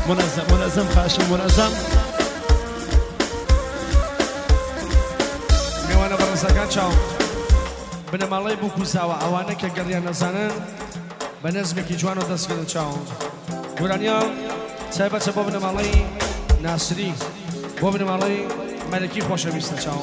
منظم خاشم منظم میوانە بەڕێزەکان چاو بنەماڵەی بوو کوزاوە ئەوانە کە گەڕیان نەزانن بە نەزمێکی جوان و دەستگرن چاو گورانیا تایبەتە بۆ بنەماڵەی ناسری بۆ بنەماڵەی مەلەکی خۆشەویستە چاو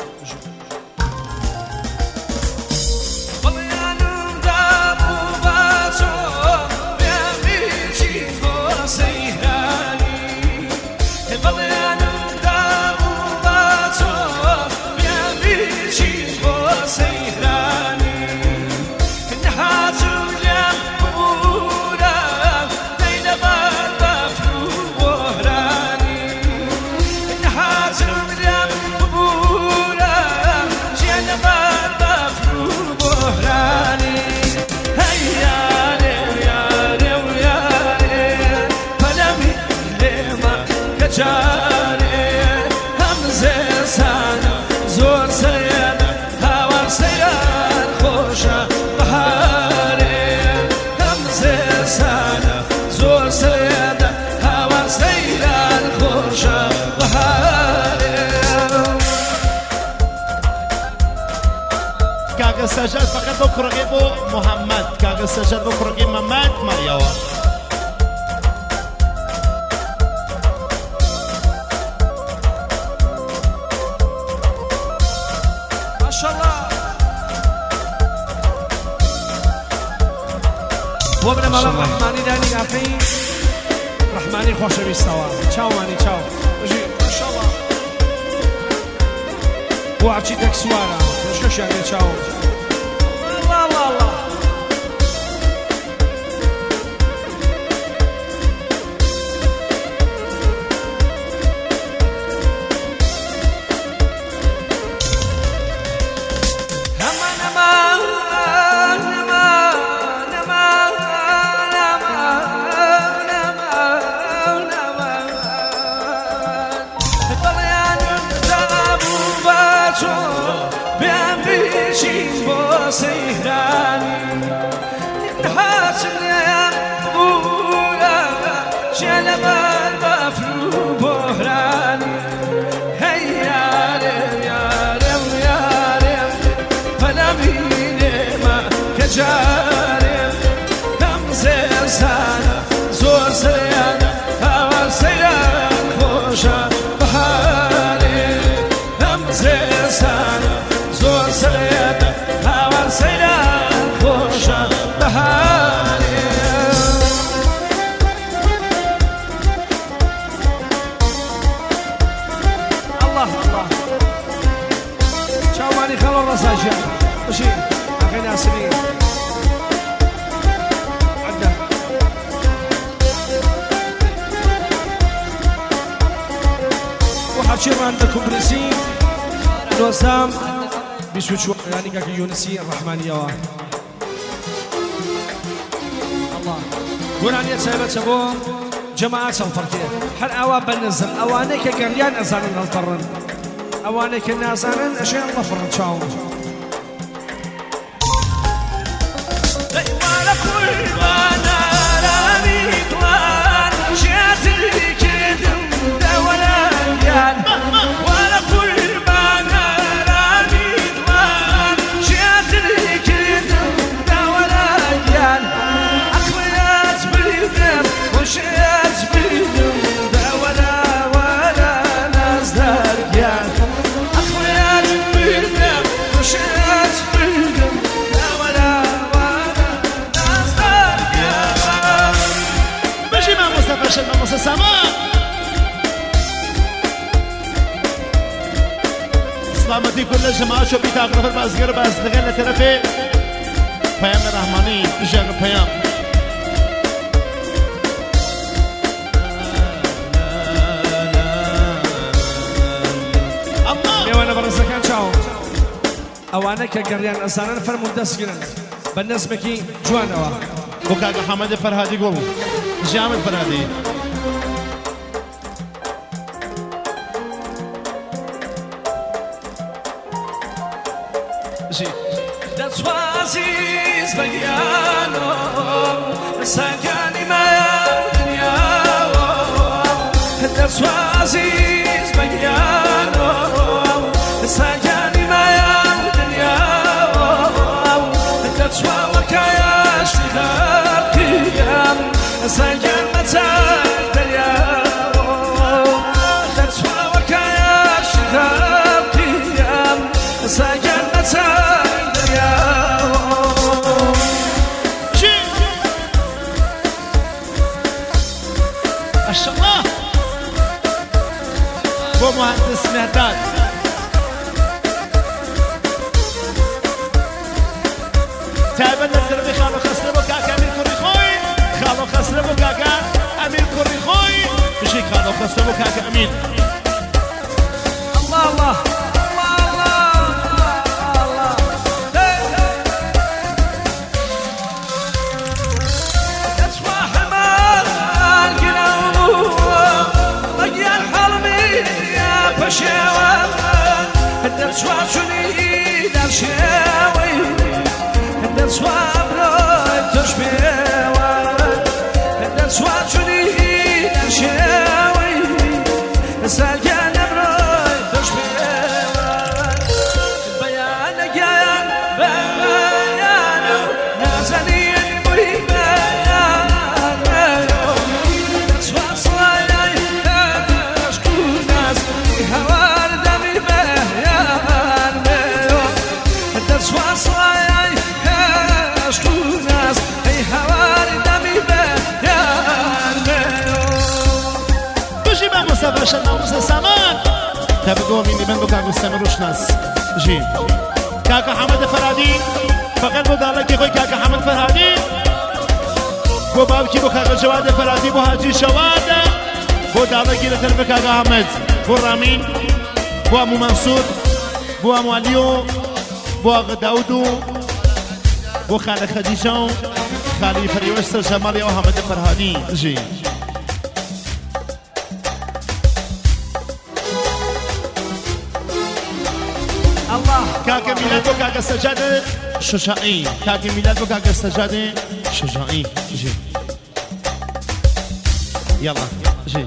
کاغذ سجاد فقط بۆ کوڕەکەی بۆ محەممەد کاغذ سجاد بۆ کوڕەکەی مەمەد مەریەوە بۆ بنەماڵە ڕەحمانی دانی ئاکەی ڕەحمانی خۆشەویستەوە چاومانی چاو بژی ماشەڵڵا بۆ عەبچی تەکسوارە خۆشکەشیان لێ چاو هرچیمان دەکومبرسی دۆزام 24 ینی کاکە یونسی ڕەحمانیەوە گۆرانیە تایبەتە بۆ جەماعەت هەڵفەرکێ هەر ئاوا بەنەزم ئەوانەی کە گەڕیان ئەزانن هەڵفەڕن ئەوانەی کە نازانن ئەژێن هەڵفەڕن چاوم سلامتی کل جماعت شو بیتاق نفر بازگر بازدگان لطرف پیام رحمانی اجاق پیام میوانە بەڕێزەکان چاوم ئەوانە کە گەڕیان ئەزانن فەرموون دەستگرن بە نەزمێکی جوانەوە بۆ کاکە حەمەد فەرهادی گوڵ ژیامت فەرهادی دەچوازیز بەگیانۆ سەگانی مایە دنیاوە دست و عزیز بگیانو سگانی مایم دنیا دست و وکایش دیدم سگان متای دریا دست و وکایش دیدم سگان متای دریا ماشاءالله بو مهندس مهداد تابع للدربي خالو خسرة بو كاكا أمير كوريخوي خالو خسرة بو كاكا أمير كوريخوي بشي خالو خسرة بو كاكا أمين الله الله شاوى هدر شواشوني در شاوي هدر شوابروي تشبيوى هدر شواشوني در شاوي سالكان بروي تشبيوى بيان جايان بيانو نازنين بوي بيانو سواصلاي اشكو ناس هوار دمي بيان بيو سواصلاي اشكو ناس هوار دمي بيان بيو بجي بقى مسافر شنا ومسا سامان تبقوا مني من بكاكو سامروش ناس جي كاكا حمد فرادي فقط بدالك يخوي كاكا حمد فرادي بو بابكي بو كاكا جواد فرادي بو هاجي شواد بو دالك يلتر بكاكا حمد بو رامين بو امو منصور بو امو عليو بو اغا داودو بو خالي خديجة خالي فريوشتر جمالي و حمد فرهادي جي الله كاكا ميلاد وكاكا سجادة شجاعي كاكا ميلاد وكاكا سجادة شجاعي جي يلا جي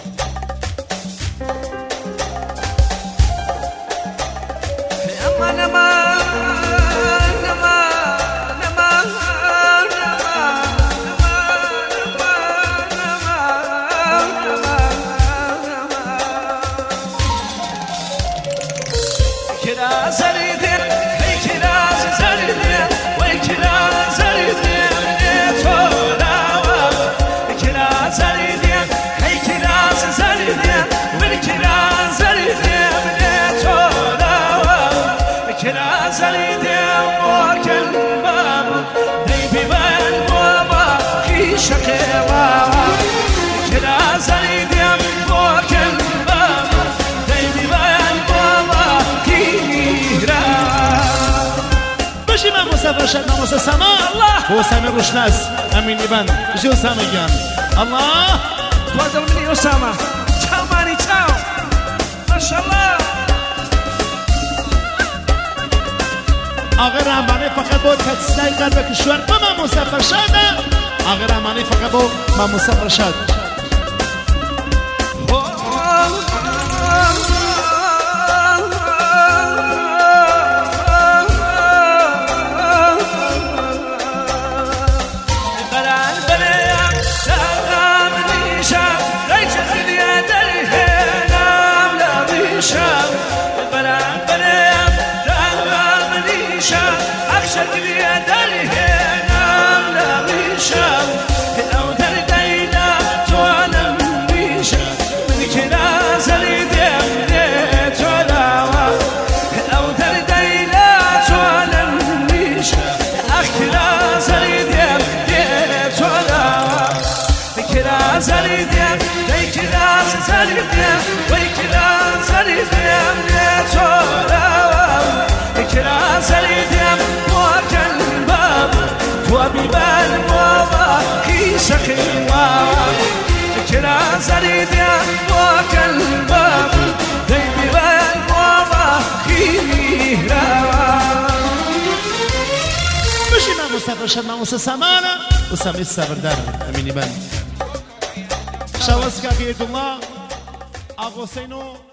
مسافر شدنا موسى سما الله هو سامي روشناس امين ابن جو سامي جان الله تفضل مني اسامه تشاو ماني تشاو ما شاء الله اگر همانی فقط بود کتسنای قلب کشور ما مسافر شده اگر همانی فقط بود ما مسافر شد مسافر شدنا موسى سمانة وسامي السابر دار أميني بان شاوز كاكي الله آقا حسین و